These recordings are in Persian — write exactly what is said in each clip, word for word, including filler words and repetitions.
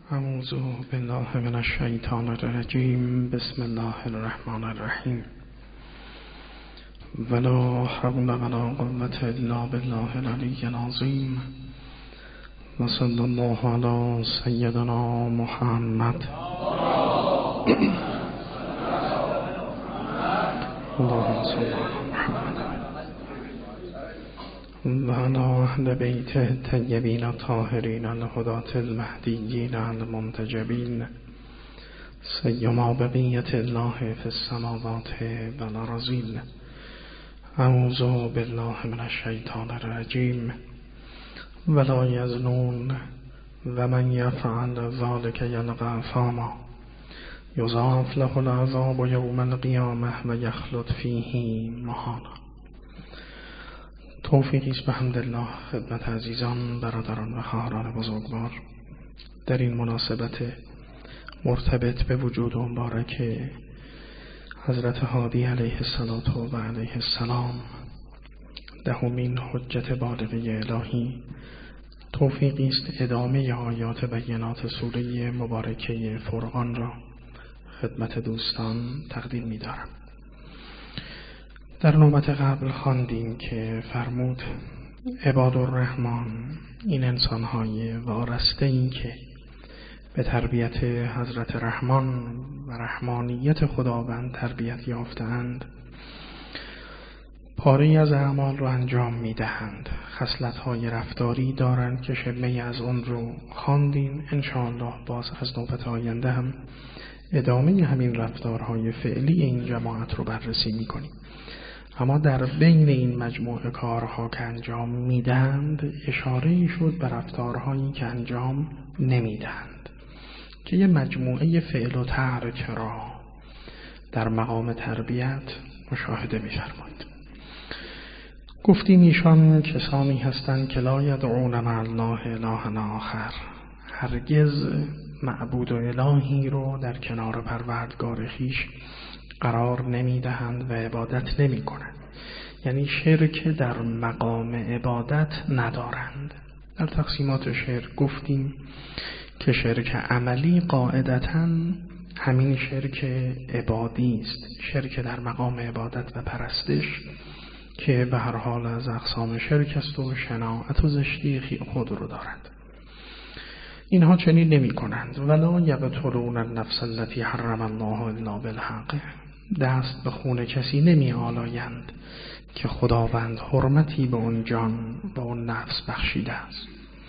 اعوذ بالله من الشیطان الرجیم. بسم الله الرحمن الرحیم. ولا حول ولا قوة الا بالله العلی العظیم. و صلی الله علی سیدنا محمد. اللهم صل علی محمد و علی اهل بیت الطیبین الطاهرین الهداة المهدیین المنتجبین سیما بقیة الله فی السماوات و الارضین. اعوذ بالله من الشیطان الرجیم. ولا یزنون و من یفعل ذلک یلقى اثاما یضاعف له العذاب یوم القیامة و یخلد فیه مهانا. توفیقی است بحمدالله خدمت عزیزان، برادران و خواهران بزرگوار. در این مناسبت مرتبط به وجود مبارک حضرت هادی علیه الصلاة و علیه السلام، دهمین حجت بالغه الهی، توفیقی است ادامه آیات بینات سوره مبارکه فرقان را خدمت دوستان تقدیم می دارم. در نوبت قبل خواندیم که فرمود عباد الرحمن این انسان‌های وارسته این که به تربیت حضرت رحمان و رحمانیت خداوند تربیت یافتند، پاره‌ای از اعمال رو انجام می‌دهند. خصلت‌های رفتاری دارند که شبهی از اون رو خواندیم. انشاءالله باز از نوبت آینده هم ادامه همین رفتارهای فعلی این جماعت رو بررسی می‌کنیم. اما در بین این مجموعه کارها که انجام میدهند اشاره‌ای شد به رفتارهایی که انجام نمیدهند که یه مجموعه فعل و ترک را در مقام تربیت مشاهده می‌فرمایید. گفتیم ایشان کسانی هستند که لا یدعون مع الله الها آخر، هرگز معبود و الهی رو در کنار پروردگار خویش قرار نمیدهند و عبادت نمی کنند. یعنی شرک در مقام عبادت ندارند. در تقسیمات شرک گفتیم که شرک عملی قاعدتاً همین شرک عبادی است، شرک در مقام عبادت و پرستش که به هر حال از اقسام شرک است و شناعت و زشتی خود رو دارند. اینها چنین نمی کنند. ولا یقتلون النفس التي حرم الله الا بالحق، دست به خون کسی نمی آلایند که خداوند حرمتی به اون جان و اون نفس بخشیده است.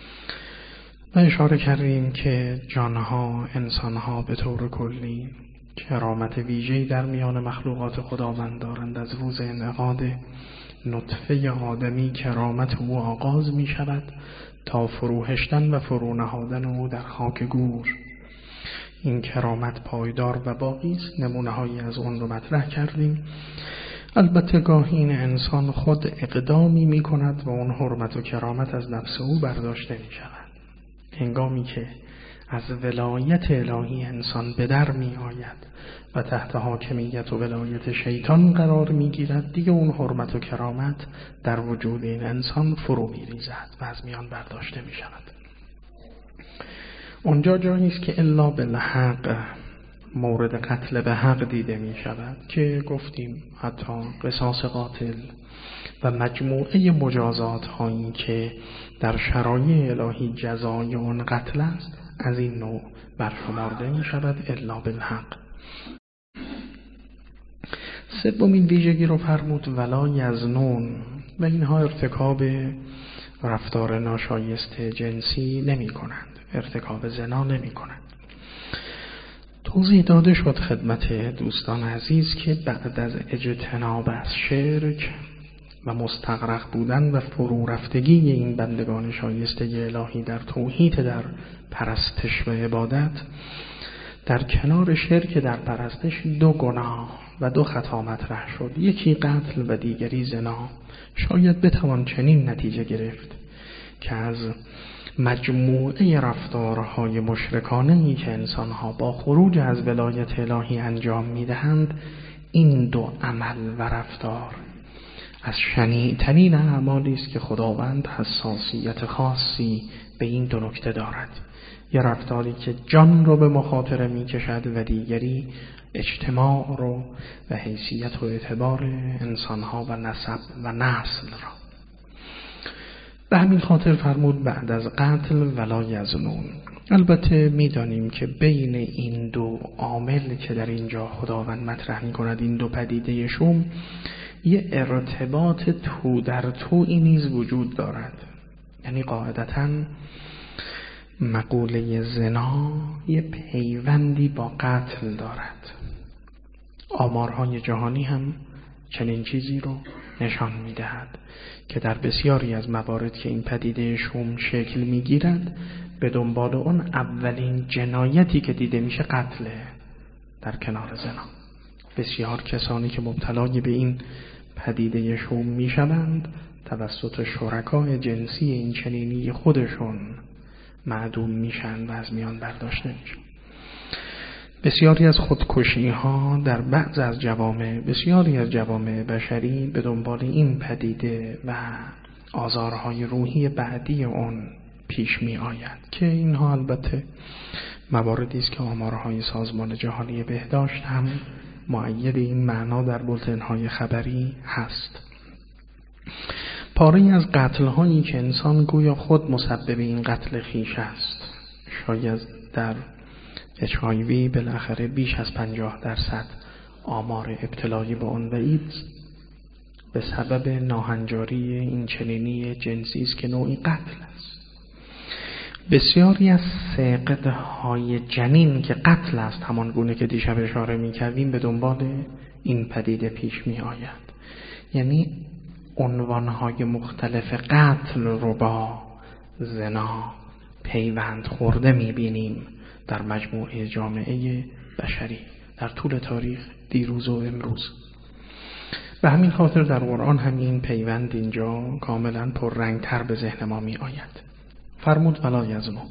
و اشاره کردیم که جانها، انسانها به طور کلی کرامت ویژه‌ای در میان مخلوقات خداوند دارند. از روز انعقاد نطفه آدمی کرامت او آغاز می شود تا فروهشتن و فرونهادن او در خاک گور. این کرامت پایدار و باقی است. نمونه هایی از اون رو مطرح کردیم. البته گاهی این انسان خود اقدامی می کند و اون حرمت و کرامت از نفس او برداشته می شود. هنگامی که از ولایت الهی انسان به در می آید و تحت حاکمیت و ولایت شیطان قرار می گیرد، دیگه اون حرمت و کرامت در وجود این انسان فرو می ریزد و از میان برداشته می شود. اونجا جایی است که الا بالحق مورد قتل به حق دیده می شود که گفتیم حتی قصاص قاتل و مجموعه مجازات هایی که در شرایع الهی جزای اون قتل است از این نوع برشمرده می شود الا بالحق. سومین ویژگی رو فرمود ولا یزنون، و اینها ارتکاب رفتار ناشایسته جنسی نمی کنند، ارتکاب زنا نمی کنند. توضیح داده شد خدمت دوستان عزیز که بعد از اجتناب از شرک و مستغرق بودن و فرو رفتگی این بندگان شایسته الهی در توحید، در پرستش و عبادت، در کنار شرک در پرستش دو گناه و دو خطا مطرح شد، یکی قتل و دیگری زنا. شاید بتوان چنین نتیجه گرفت که از مجموعه رفتارهای مشرکانه‌ای که انسانها با خروج از ولایت الهی انجام می‌دهند، این دو عمل و رفتار از شنیع‌ترین اعمالی است که خداوند حساسیت خاصی به این دو نکته دارد. یه رفتاری که جان رو به مخاطره می کشد و دیگری اجتماع رو و حیثیت و اعتبار انسانها و نسب و نسل را. به همین خاطر فرمود بعد از قتل ولا یزنون. البته میدانیم که بین این دو عامل که در اینجا خداوند مطرح می کند، این دو پدیده شوم، یه ارتباط تو در تویی نیز وجود دارد. یعنی قاعدتاً مقوله زنا یه پیوندی با قتل دارد. آمارهای جهانی هم چنین چیزی رو نشان می‌دهد که در بسیاری از موارد که این پدیده شوم شکل می‌گیرد، به دنبال اون اولین جنایتی که دیده میشه قتله در کنار زنا. بسیار کسانی که مبتلای به این پدیده شوم میشوند توسط شرکای جنسی این چنینی خودشون معدوم میشن و از میان برداشته میشن. بسیاری از خودکشی ها در بعض از جوامع، بسیاری از جوامع بشری به دنبال این پدیده و آزارهای روحی بعدی اون پیش می آید که اینها البته مواردی است که آمارهای سازمان جهانی بهداشت هم مؤید این معنا در بولتن‌های خبری هست. پاره از قتل‌هایی که انسان گویا خود مسبب این قتل خویش است. شاید در اچ آی وی بالاخره بیش از پنجاه درصد آمار ابتلایی به آن و ایدز به سبب ناهنجاری این چنینی جنسی است که نوعی قتل است. بسیاری از سقط‌های جنین که قتل است، همان گونه که دیشب اشاره می‌کردیم، به دنبال این پدیده پیش می‌آید. یعنی عنوان‌های مختلف قتل رو با زنا پیوند خورده می‌بینیم در مجموعه جامعه بشری در طول تاریخ، دیروز و امروز. به همین خاطر در قرآن همین پیوند اینجا کاملا پررنگ‌تر به ذهن ما می‌آید. فرمود ولا یزنون.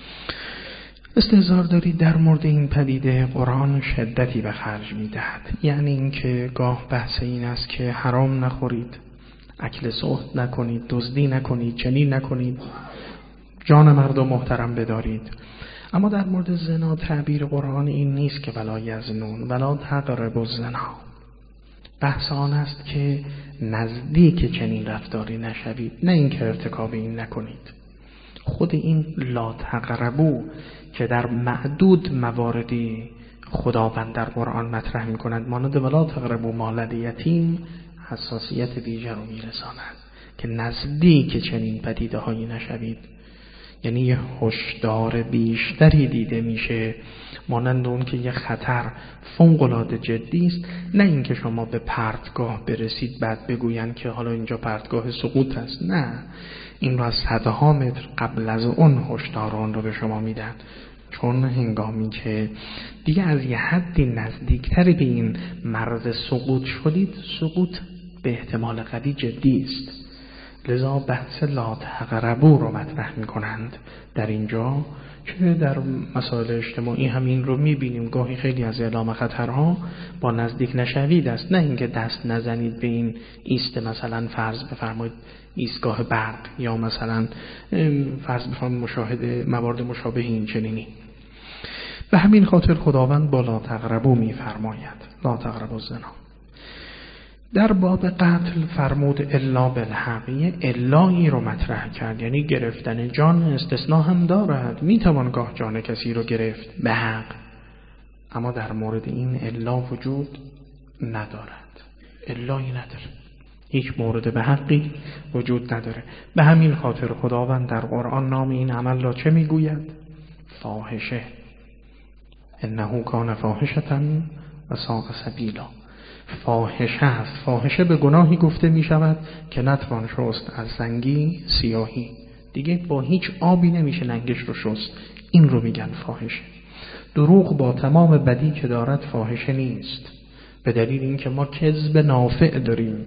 استحضار دارید در مورد این پدیده قرآن شدتی به خرج می‌دهد. یعنی اینکه گاه بحث این است که حرام نخورید، اکل سحت نکنید، دزدی نکنید، چنین نکنید، جان مردم محترم بدارید. اما در مورد زنا تعبیر قرآن این نیست که ولا یزنون، ولا تقربوا الزنا. بحث آن است که نزدیک چنین رفتاری نشوید، نه اینکه ارتکاب این نکنید. خود این لا تقربوا که در معدود مواردی خداوند در قرآن مطرح می کند، مانند ولا تقربوا مال الیتیم، حساسیت ویژه رو می رساند که نزدیک چنین پدیده هایی نشوید. یعنی یه هشدار بیشتری دیده میشه، مانند اون که یه خطر فوق‌العاده جدی است، نه اینکه شما به پرتگاه برسید بعد بگوین که حالا اینجا پرتگاه سقوط است. نه، این رو از صدها متر قبل از اون هشدار اون رو به شما میدن، چون هنگامی که دیگه از یه حدی نزدیکتری به این مرز سقوط شدید، سقوط به احتمال قوی جدی است. لذا بحث لا تقربوا رو مطرح می کنند در اینجا، که در مسائل اجتماعی همین رو می بینیم. گاهی خیلی از اعلام خطرها با نزدیک نشوید است، نه اینکه دست نزنید به این ایست، مثلا فرض بفرمایید ایستگاه برق، یا مثلا فرض بفرمایید مشاهده موارد مشابه این چنینی. به همین خاطر خداوند با لا تقربوا می فرماید، لا تقربوا الزنا. در باب قتل فرمود الا بالحق، یه الایی رو مطرح کرد، یعنی گرفتن جان استثناء هم دارد، میتوان گاه جان کسی رو گرفت به حق، اما در مورد این الا وجود ندارد، الایی نداره، هیچ مورد به حقی وجود نداره. به همین خاطر خداوند در قرآن نام این عمل را چه میگوید؟ فاحشه. انه کان فاحشة و ساء سبیلا. فاحشه است. فاحشه به گناهی گفته می شود که نتوان شست از سنگی سیاهی، دیگه با هیچ آبی نمیشه لنگش رو شست، این رو میگن فاحشه. دروغ با تمام بدی که دارد فاحشه نیست، به دلیل اینکه ما کذب نافع داریم.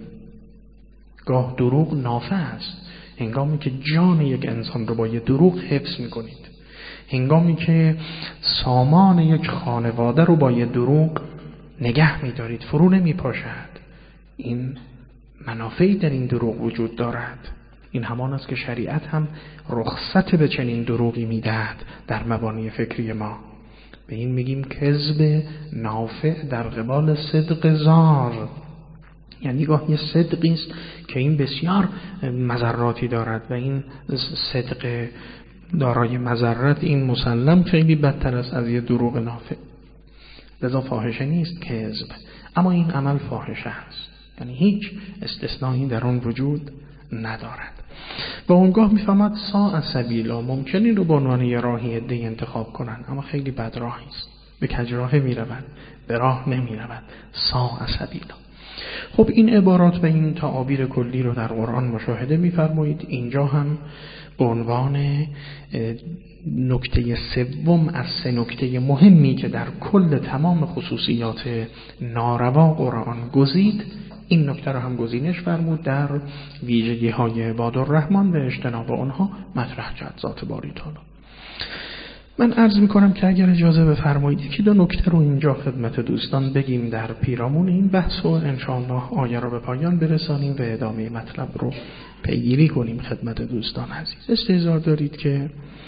گاه دروغ نافع است، هنگامی که جان یک انسان رو با یه دروغ حفظ میکنید، هنگامی که سامان یک خانواده رو با یه دروغ نگه می‌دارید، فرو نمی‌پاشد، این منافعی در این دروغ وجود دارد. این همان است که شریعت هم رخصت به چنین دروغی میدهد در مبانی فکری ما. به این میگیم کذب نافع در قبال صدق ضار. یعنی گاه یه صدقی است که این بسیار مضراتی دارد و این صدق دارای مضرت این مسلم خیلی بدتر است از یه دروغ نافع. لذا فاحشه نیست کذب، اما این عمل فاحشه است، یعنی هیچ استثنایی در اون وجود ندارد. و اونگاه میفهمد ساء سبیلا، ممکنی رو به عنوان یه راهی عده‌ای انتخاب کنن، اما خیلی بد راهی است، به کجراه میروند، به راه نمیروند. ساء سبیلا. خب این عبارات و این تعابیر کلی رو در قرآن مشاهده می‌فرمایید. اینجا هم به عنوان نکته سوم از سه نکته مهمی که در کل تمام خصوصیات ناروا قرآن گزید، این نکته رو هم گزینش فرمود در ویژگی‌های عباد الرحمن و اجتناب آنها مطرح کرد ذات باری تعالی. من عرض میکنم که اگر اجازه بفرمایید یکی دو نکته رو اینجا خدمت دوستان بگیم در پیرامون این بحث و انشاءالله آیه رو به پایان برسانیم و ادامه مطلب رو پیگیری کنیم خدمت دوستان عزیز. استحضار دارید که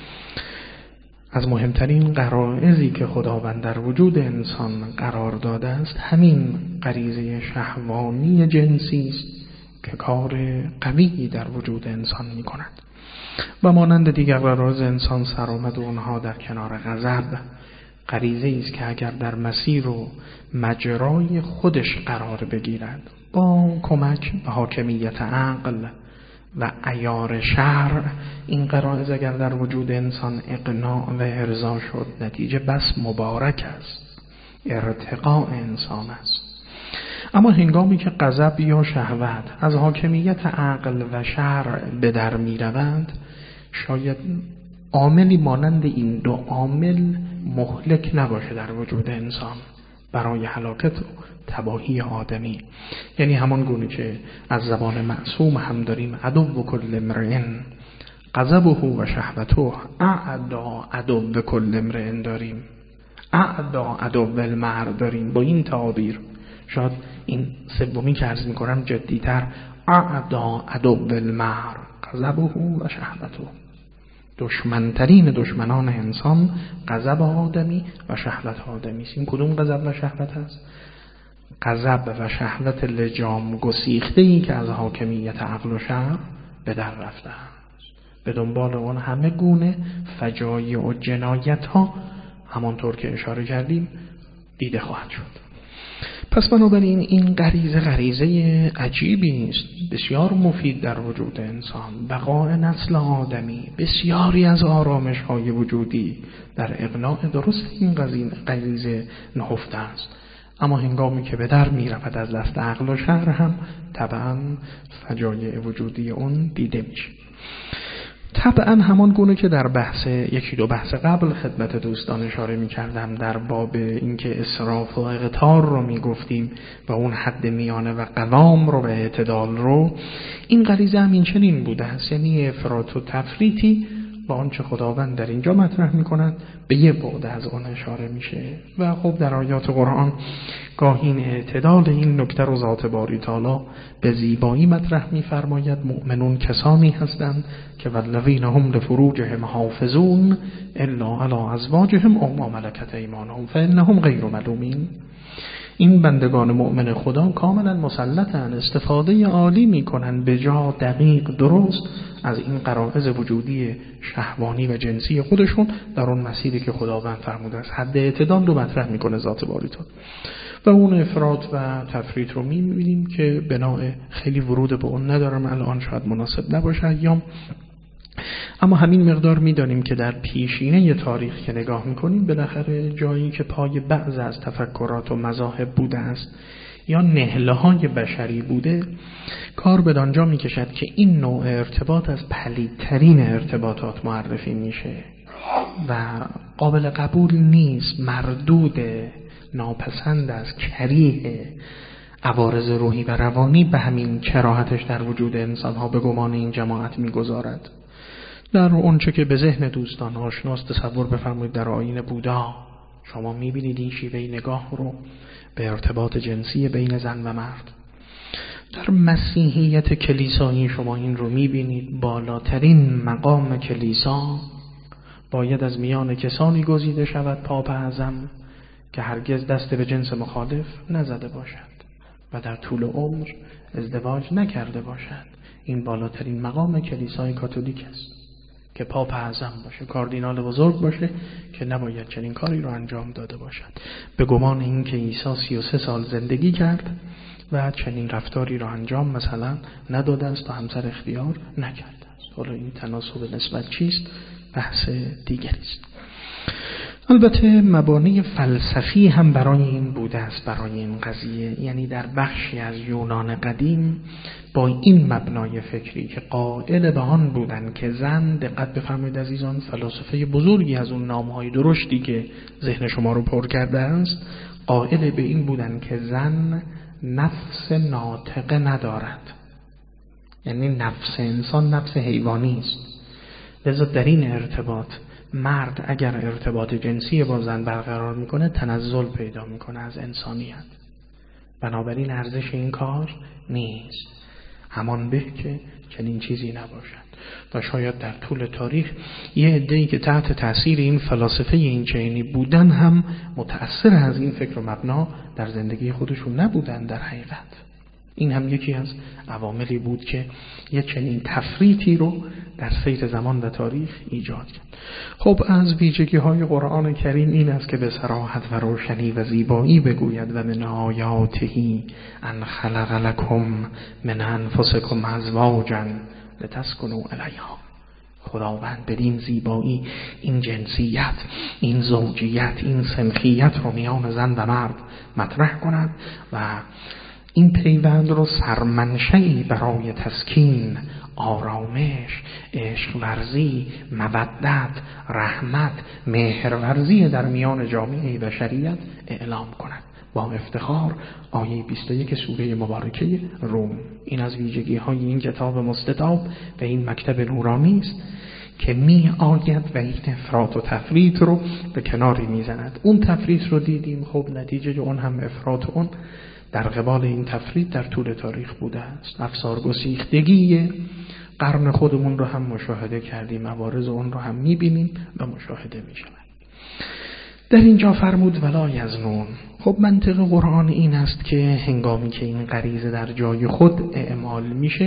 از مهمترین غرایزی که خداوند در وجود انسان قرار داده است همین غریزه شهوانی جنسی است که کار قوی در وجود انسان می کند و مانند دیگر غرایز انسان سرآمد اونها در کنار غضب غریزه است که اگر در مسیر و مجرای خودش قرار بگیرد با کمک به حاکمیت عقل و عیار شرع، این غرایز اگر در وجود انسان اقناع و ارضا شد نتیجه بس مبارک است، ارتقاء انسان است. اما هنگامی که غضب یا شهوت از حاکمیت عقل و شرع به در می روند، شاید عاملی مانند این دو عامل مهلک نباشه در وجود انسان برای هلاکت و تباهی آدمی. یعنی همان گونه که از زبان معصوم هم داریم عدو کل امرئ غضبه و شهوته، اعدا عدو کل امرئ داریم، اعدا عدو المرء داریم. با این تعابیر شاید این سومی که عرض میکنم جدیتر، اعدا عدو المرء غضبه و شهوته، دشمنترین دشمنان انسان غضب آدمی و شهوت آدمی است. این کدوم غضب و شهوت است؟ غضب و شهوت لجام گسیخته ای که از حاکمیت عقل و شرع به در رفته است. به دنبال اون همه گونه فجایع و جنایت ها همانطور که اشاره کردیم دیده خواهد شد. پس بنابراین این غریزه غریزه عجیبی است، بسیار مفید در وجود انسان. بقای نسل آدمی، بسیاری از آرامش های وجودی در اقناع درست این غریزه نهفته است. اما هنگامی که به در می رفت از دست عقل و شرع هم طبعا فجایع وجودی اون دیده میشه. طبعا همان گونه که در بحث یکی دو بحث قبل خدمت دوستان اشاره می کردم در باب اینکه اسراف و اقتار رو می گفتیم و اون حد میانه و قوام رو و اعتدال رو، این غریزه هم این چنین بوده است، یعنی افراط و تفریطی با آنچه خداوند در اینجا مطرح می کند به یه بعد از اون اشاره میشه. و خب در آیات قرآن گاهی این اعتدال این نکته رو ذات باری تعالی به زیبایی مطرح می فرماید. مؤمنون کسانی هستند که والذین هم لفروجهم حافظون الا علی ازواجهم او ما ملکت ایمانهم فانهم غیر ملومین. این بندگان مؤمن خدا کاملا مسلطن، استفاده عالی میکنن به جا دقیق درست از این غرایز وجودی شهوانی و جنسی خودشون در اون مسیری که خداوند فرموده است. حد اعتدال رو مطرح میکنه ذات باری تعالی و اون افراط و تفریط رو میبینیم که بناء خیلی ورود به اون ندارم الان، شاید مناسب نباشه ایام، اما همین مقدار میدانیم که در پیشینه تاریخ که نگاه میکنیم بالاخره جایی که پای بعض از تفکرات و مذاهب بوده است یا نهله های بشری بوده، کار به آنجا میکشد که این نوع ارتباط از پلیدترین ارتباطات معرفی میشه و قابل قبول نیست، مردود، ناپسند است، کریه. عوارض روحی و روانی به همین کراهتش در وجود انسانها به گمان این جماعت میگذارد. در اونچه که به ذهن دوستان آشناست تصور بفرمایید در آیین بودا شما میبینید این شیوه نگاه رو به ارتباط جنسی بین زن و مرد. در مسیحیت کلیسایی شما این رو میبینید، بالاترین مقام کلیسا باید از میان کسانی گزیده شود پاپ اعظم که هرگز دست به جنس مخالف نزده باشد و در طول عمر ازدواج نکرده باشد. این بالاترین مقام کلیسای کاتولیک است که پاپ اعظم باشه، کاردینال بزرگ باشه که نباید چنین کاری رو انجام داده باشد، به گمان این که عیسی سی و سه سال زندگی کرد و چنین رفتاری رو انجام مثلا نداده است و همسر اختیار نکرده است. حالا این تناسب نسبت چیست؟ بحث دیگری است. البته مبانی فلسفی هم برای این بوده است، برای این قضیه. یعنی در بخشی از یونان قدیم با این مبنای فکری که قائل به آن بودن که زن، دقت بفرمایید عزیزان، فلاسفه بزرگی از اون نامهای درشتی که ذهن شما رو پر کرده است، قائل به این بودن که زن نفس ناطقه ندارد. یعنی نفس انسان نفس حیوانی است. لذا در این ارتباط مرد اگر ارتباط جنسی با زن برقرار میکنه تنزل پیدا میکنه از انسانیت، بنابراین ارزش این کار نیست. همان به که چنین چیزی نباشد. و شاید در طول تاریخ یه عده‌ای که تحت تأثیر این فلاسفه این چنینی بودن هم متأثر از این فکر و مبنا در زندگی خودشون نبودن در حقیقت. این هم یکی از عواملی بود که یه چنین تفریطی رو در سیر زمان و تاریخ ایجاد کرد. خب از ویژگی های قرآن کریم این است که به صراحت و روشنی و زیبایی بگوید و من آیاتهی ان خلق لکم من انفسکم ازواجا لتسکنوا الیها. خداوند بدین زیبایی این جنسیت، این زوجیت، این سنخیت رو میان زن و مرد مطرح کند و این پیوند رو سرمنشئی برای تسکین، آرامش، عشق ورزی، مودت، رحمت، مهرورزی در میان جامعه بشریت اعلام کند. با افتخار آیه بیست و یک سوره مبارکه روم. این از ویژگی های این کتاب مستطاب و این مکتب نورانی است که می آید و این افراط و تفریط رو به کناری می زند. اون تفریط رو دیدیم، خب نتیجه اون هم افراط اون در قبال این تفریط در طول تاریخ بوده است. افسار گسیختگی قرن خودمون رو هم مشاهده کردیم، عوارض اون رو هم میبینیم و مشاهده میشود. در اینجا فرمود ولا یزنون. خب منطق قرآن این است که هنگامی که این غریزه در جای خود اعمال میشه،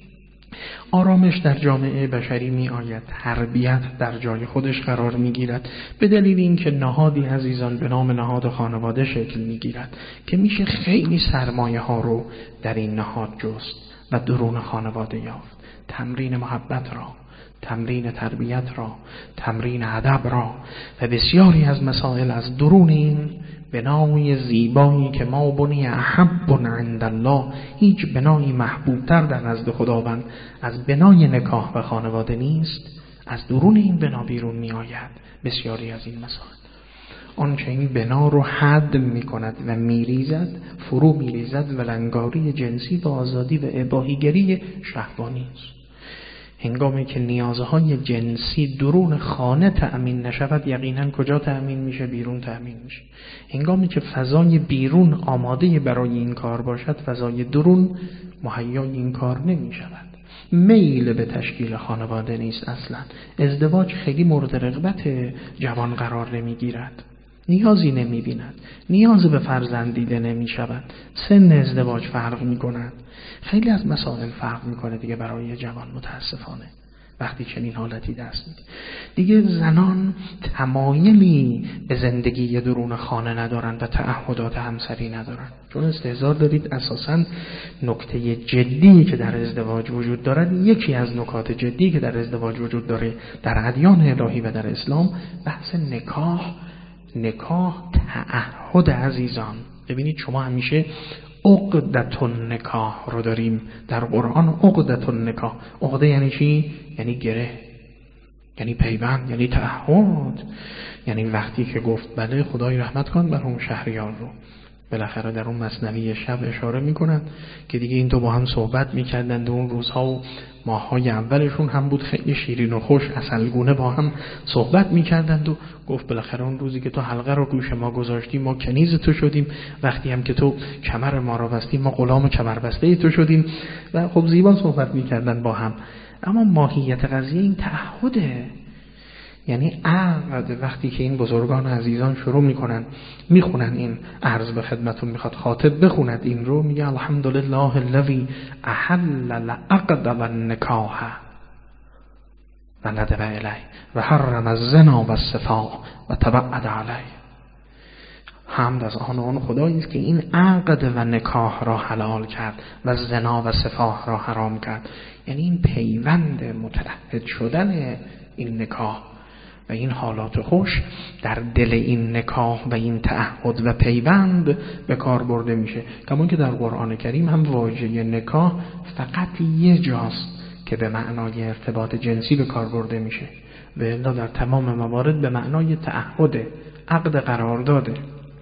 آرامش در جامعه بشری می آید، تربیت در جای خودش قرار می گیرد، به دلیل اینکه نهادی عزیزان به نام نهاد خانواده شکل می گیرد که میشه خیلی سرمایه ها رو در این نهاد جست و درون خانواده یافت. تمرین محبت را، تمرین تربیت را، تمرین ادب را و بسیاری از مسائل از درون این بنای زیبایی که ما بنی احب عند الله، هیچ بنایی محبوبتر در نزد خداوند از بنای نکاح و خانواده نیست، از درون این بنا بیرون می آید. بسیاری از این مسائل آنچه این بنا رو هدم می کند و می ریزد، فرو می ریزد و لنگاری جنسی و آزادی و اباحیگری شهوانی است. هنگامی که نیازهای جنسی درون خانه تأمین نشود، یقینا کجا تأمین میشه؟ بیرون تأمین میشه. هنگامی که فضای بیرون آماده برای این کار باشد، فضای درون مهیای این کار نمی شود. میل به تشکیل خانواده نیست اصلا. ازدواج خیلی مورد رغبت جوان قرار نمی گیرد، نیازی نمی بیند، نیاز به فرزند دیده نمی شود. سن ازدواج فرق می کند، خیلی از مسائل فرق می کنه دیگه برای جوان. متاسفانه وقتی چنین حالتی دست میده دیگه زنان تمایلی به زندگی درون خانه ندارند و تعهدات همسری ندارند. چون استحضار دارید اساساً نکته جدی که در ازدواج وجود دارد، یکی از نکات جدی که در ازدواج وجود داره در ادیان الهی و در اسلام، بحث نکاح. نکاح تعهد عزیزان. ببینید شما همیشه عقدة النکاح رو داریم در قرآن. عقدة النکاح، عقده یعنی چی؟ یعنی گره، یعنی پیوند، یعنی تعهد. یعنی وقتی که گفت بله خدای رحمت کن بر اون شهریار رو، بالاخره در اون مثنوی شب اشاره میکنن که دیگه این دو با هم صحبت میکردن و اون روزها و ماههای اولشون هم بود خیلی شیرین و خوش عسلگونه با هم صحبت میکردند و گفت بالاخره اون روزی که تو حلقه رو گوش ما گذاشتی ما کنیز تو شدیم، وقتی هم که تو کمر ما رو بستی ما غلام کمربسته تو شدیم و خب زیبا صحبت میکردن با هم. اما ماهیت قضیه این تعهده، یعنی عقد. وقتی که این بزرگان عزیزان شروع میکنن میخونن این عرض به خدمتون، میخواد خاطب بخوند این رو، میگه الحمدلله الذی احل العقد و النکاح و ندب الیه و حرم الزنا و السفاح و تبعد علیه. حمد از آن آن خدایی است که این عقد و نکاح را حلال کرد و زنا و سفاح را حرام کرد. یعنی این پیوند متعهد شدن این نکاح و این حالات خوش در دل این نکاح و این تعهد و پیوند به کار برده میشه. کما که در قرآن کریم هم واژه نکاح فقط یه جاست که به معنای ارتباط جنسی به کار برده میشه و الا در تمام موارد به معنای تعهد، عقد قرارداده،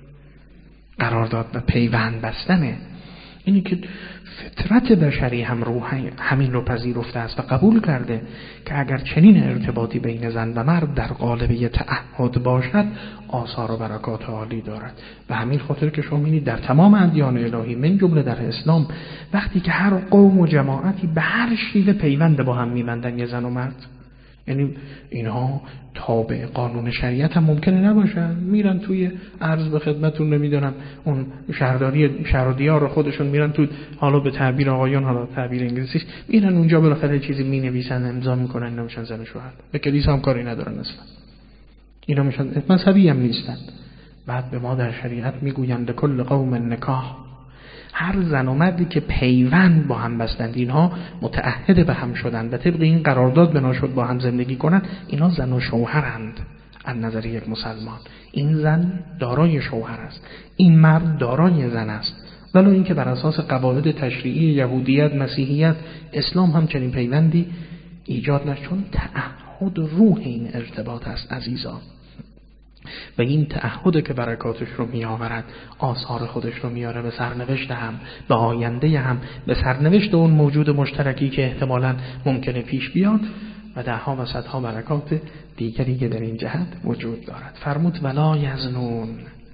قرارداد و پیوند بستنه. اینی که فطرت بشری هم روح همین رو پذیرفته است و قبول کرده که اگر چنین ارتباطی بین زن و مرد در قالب یه تعهد باشد آثار و برکات عالی دارد. و همین خاطر که شما می‌بینید در تمام ادیان الهی من جمله در اسلام وقتی که هر قوم و جماعتی به هر شیوه پیوند با هم می‌بندن، یه زن و مرد، یعنی اینها تابع قانون شریعت هم ممکنه نباشن، میرن توی عرض به خدمتون نمیدونم اون شهرداری شهر و دیار خودشون میرن تو، حالا به تعبیر آقایان حالا تعبیر انگلیسیش، میرن اونجا بالاخره چیزی مینویسن امضا میکنن، اینا میشن زن و شوهر، به کلیسا هم کاری ندارن اصلا، اینا میشن مذهبی هم نیستن. بعد به ما در شریعت میگویند کل قوم نکاح، هر زن و مردی که پیوند با هم بستند، اینها متعهد به هم شدند و طبق این قرارداد بنا شد با هم زندگی کنند، اینا زن و شوهرند از نظر یک مسلمان. این زن دارای شوهر است، این مرد دارای زن است، ولو اینکه بر اساس قواعد تشریعی یهودیت، مسیحیت، اسلام هم چنین پیوندی ایجاد نشد، چون تعهد روح این ارتباط است عزیزان. و این تعهد که برکاتش رو می آورد، آثار خودش رو میاره به سرنوشت هم، به آینده هم، به سرنوشت اون موجود مشترکی که احتمالاً ممکنه پیش بیاد و دهها و صدها برکات دیگری که در این جهت وجود دارد. فرمود ولا یزنون،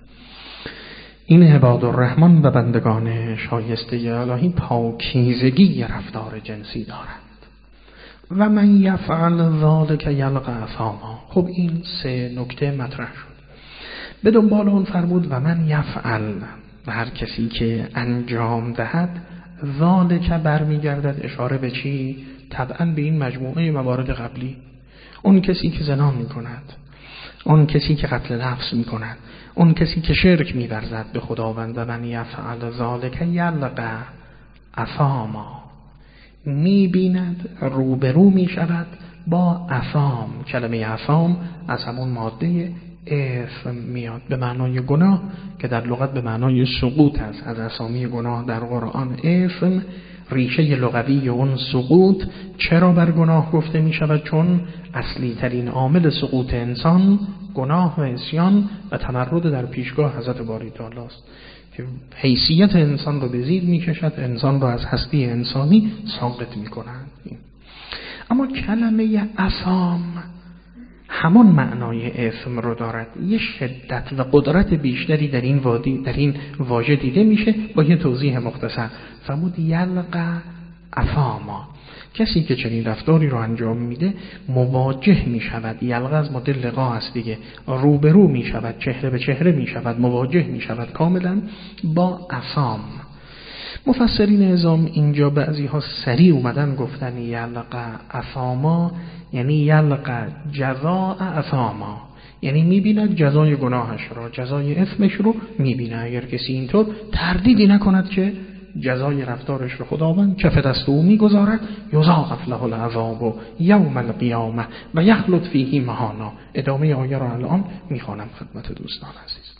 این عباد الرحمن و بندگان شایسته الهی پاکیزگی رفتار جنسی دارند. و من یفعل ذلک یلقى اثاما. خب این سه نکته مطرح شد. به دنبال اون فرمود و من یفعل، و هر کسی که انجام دهد، ذلک برمیگردد اشاره به چی؟ طبعا به این مجموعه موارد قبلی. اون کسی که زنا می کند، اون کسی که قتل نفس می کند، اون کسی که شرک می ورزد به خداوند، و من یفعل ذلک یلقى اثاما، می بیند، روبرو می شود با اثام. کلمه اثام از همون ماده اثم میاد به معنای گناه که در لغت به معنای سقوط است. از اسامی گناه در قرآن اثم ریشه لغوی اون سقوط. چرا بر گناه گفته می شود؟ چون اصلی ترین عامل سقوط انسان گناه و عصیان و تمرد در پیشگاه حضرت باری تعالی است که حیثیت انسان رو به زیر می کشد، انسان رو از هستی انسانی ساقط می کند. اما کلمه اثام همان معنای اثم رو دارد، یه شدت و قدرت بیشتری در این وادی در این واژه دیده میشه. با یه توضیح مختصر فرمود یلقى اثاما، کسی که چنین رفتاری رو انجام میده مواجه میشود. یلقى از مدل لقا است دیگه، روبرو میشود، چهره به چهره میشود، مواجه میشود کاملا با اثام. مفسرین اعظام اینجا بعضی ها سریع اومدن گفتن یلقى اثاما یعنی یلقى جزاء اثاما، یعنی میبیند جزای گناهش رو، جزای اثمش رو میبینه. اگر کسی اینطور تردیدی نکند که جزای رفتارش رو خداوند کف دست او میگذارد، یضاعف له العذاب یوم القیامه و یخلد فیه مهانا. ادامه آیه رو الان میخوانم خدمت دوستان عزیز.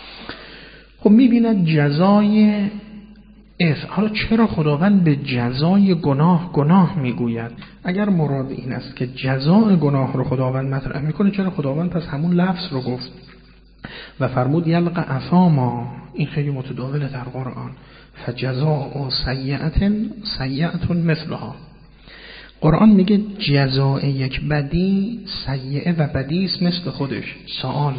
خب میبیند جزای اثم. حالا چرا خداوند به جزای گناه گناه میگوید؟ اگر مراد این است که جزای گناه رو خداوند مطرح میکنه، چرا خداوند پس همون لفظ رو گفت؟ و فرمود یلقى اثاما، این خیلی متداوله در قرآن، فجزاء سیئة سیئة مثلها. قرآن میگه جزای یک بدی سیئه و بدی است مثل خودش. سوال: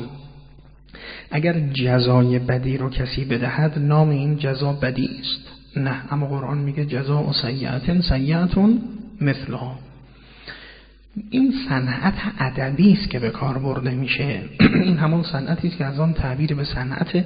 اگر جزای بدی رو کسی بدهد نام این جزا بدی است؟ نه، اما قرآن میگه جزاء سیئة سیئة مثلها. این صنعت ادبی است که به کار برده میشه. این همون صنعتی است که از آن تعبیر به صنعت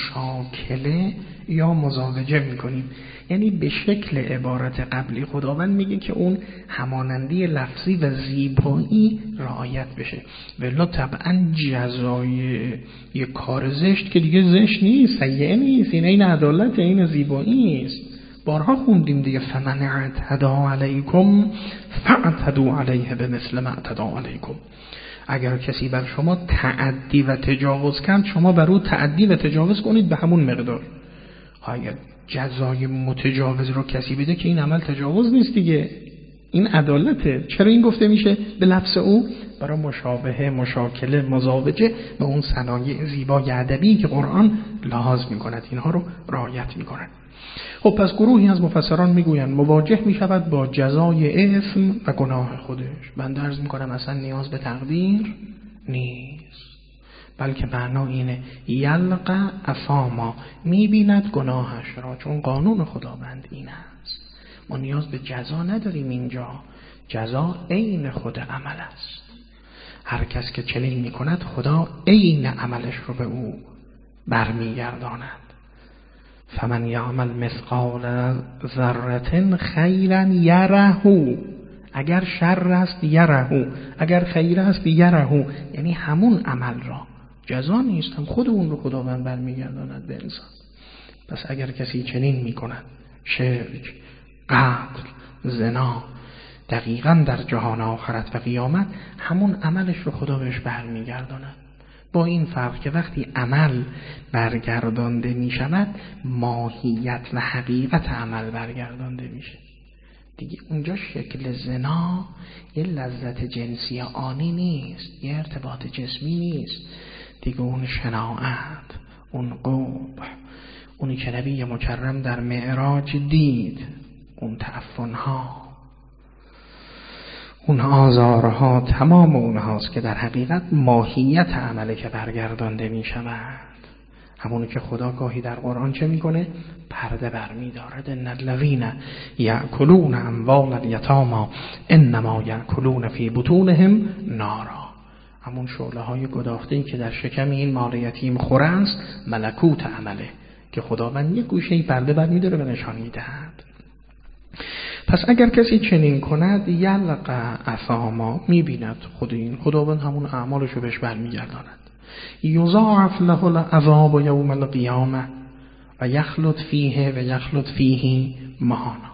مشاکله یا مزاوجه میکنیم. یعنی به شکل عبارت قبلی خداوند میگه که اون همانندی لفظی و زیبایی رعایت بشه، ولی طبعا جزای یک کار زشت که دیگه زشت نیست، سیئه نیست، این این عدالت، این زیبایی است. بارها خوندیم دیگه، فمن اعتدی علیکم فاعتدوا علیه بمثل ما اعتدی علیکم. اگر کسی بر شما تعدی و تجاوز کرد، شما بر او تعدی و تجاوز کنید به همون مقدار. اگر جزای متجاوز رو کسی بده که این عمل تجاوز نیست دیگه، این عدالته. چرا این گفته میشه به لفظ او؟ برای مشابهه، مشاکله، مزاوجه به اون صنایع زیبای ادبی که قرآن لحاظ میکند، اینها رو رعایت میکند. خب پس گروهی از مفسران میگویند مواجه میشود با جزای اثم و گناه خودش. بنده عرض میکنم اصلا نیاز به تقدیر نیست، بلکه معنا اینه یلقى اثاما، میبیند گناهش را، چون قانون خداوند این است. ما نیاز به جزا نداریم، اینجا جزا عین خود عمل است. هر کس که چنین میکند خدا عین عملش رو به او برمیگرداند. فمن یعمل مثقال ذره خیرا یره، اگر شر است یره، اگر خیر است یره، یعنی همون عمل را، جزا نیست، هم خود اون رو خداوند برمیگرداند به انسان. پس اگر کسی چنین میکند، شرک، قتل، زنا، دقیقاً در جهان آخرت و قیامت همون عملش رو خدا بهش برمیگرداند. با این فرق که وقتی عمل برگردانده می شود، ماهیت و حقیقت عمل برگردانده میشه دیگه. اونجا شکل زنا یه لذت جنسی آنی نیست، یه ارتباط جسمی نیست دیگه. اون شناعت، اون قبح، اونی که نبی مکرم در معراج دید، اون تعفنها، اون آزارها، تمام اونهاست که در حقیقت ماهیت عمله که برگردانده می شود. همونی که خدا گاهی در قرآن چه میکنه؟ پرده بر می دارد. ان الذین یأکلون اموال الیتامی انما یأکلون فی بطونهم نارا. همون شعله های گداخته‌ای که در شکم این مال یتیم خوره است، ملکوت عمله که خداوند یک گوشه‌ای پرده بر می داره و نشان می دهد. پس اگر کسی چنین کند یلقى اثاما، میبیند خود این خداوند همون اعمالش رو بهش برمیگرداند. یضاعف له العذاب یوم القیامه و یخلد فیه و یخلد فیه مهانا.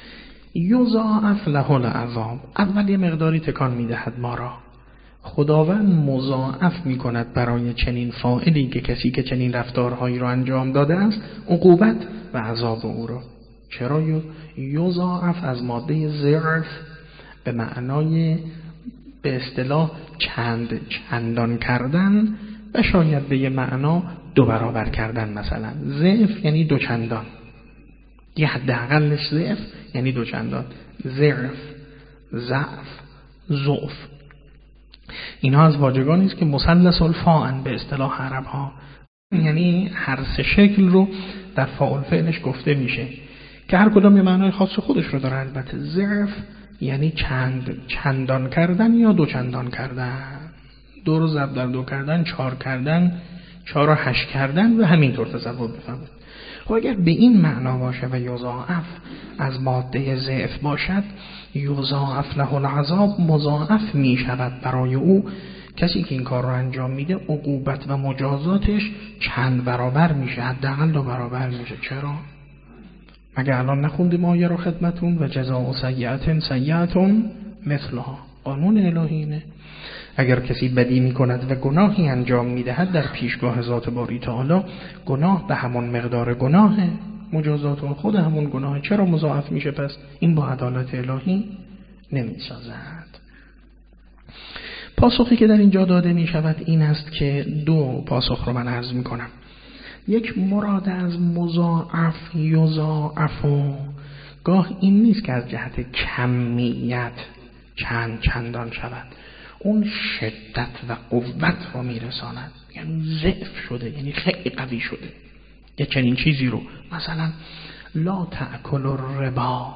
یضاعف له العذاب، اول یه مقداری تکان میدهد ما را. خداوند مضاعف میکند برای چنین فاعلی که کسی که چنین رفتارهایی رو انجام داده است عقوبت و عذاب او را. چرا یضاعف از ماده ضعف به معنای به اصطلاح چند چندان کردن و شاید به یه معنا دو برابر کردن. مثلا ضعف یعنی دو چندان، یه حداقلش ضعف یعنی دو چندان. ضعف، ضعف، ضعف، اینها از واژگانی است که مثلث الفاعل به اصطلاح عرب ها، یعنی هر سه شکل رو در فاعل فعلش گفته میشه که هر کدام یه معنای خاص خودش رو داره. البته ضعف یعنی چند چندان کردن یا دو چندان کردن، دو رو ضرب در دو کردن، چهار کردن، چهار رو هشت کردن و همینطور تصور بفهمید. خب اگر به این معنا باشه و یضاعف از ماده ضعف باشد، یضاعف له العذاب، مضاعف می شود برای او. کسی که این کار رو انجام میده عقوبت و مجازاتش چند برابر میشه، حداقل دو برابر میشه. چرا؟ مگه الان نخوندیم آیه رو خدمتون؟ و جزاء سیئة سیئة مثلها. قانون الهی اینه. اگر کسی بدی میکند و گناهی انجام میدهد در پیشگاه ذات باری تعالی، گناه به همون مقدار گناهه، مجازات اون خود همون گناهه. چرا مضاعف میشه؟ پس این با عدالت الهی نمیسازد. پاسخی که در اینجا داده می شود این است که دو پاسخ رو من عرض می کنم. یک، مراد از مضاعف یضاعف گاه این نیست که از جهت کمیت چند چندان شود، اون شدت و قوت رو میرساند، یعنی ضعف شده، یعنی خیلی قوی شده. یه چنین چیزی رو مثلا لا تأکل الربا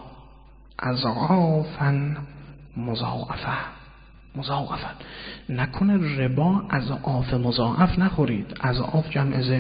اضعافا مضاعفه مضاعفه نکنه ربا اضعاف مضاعف نخورید. اضعاف جمع ضعف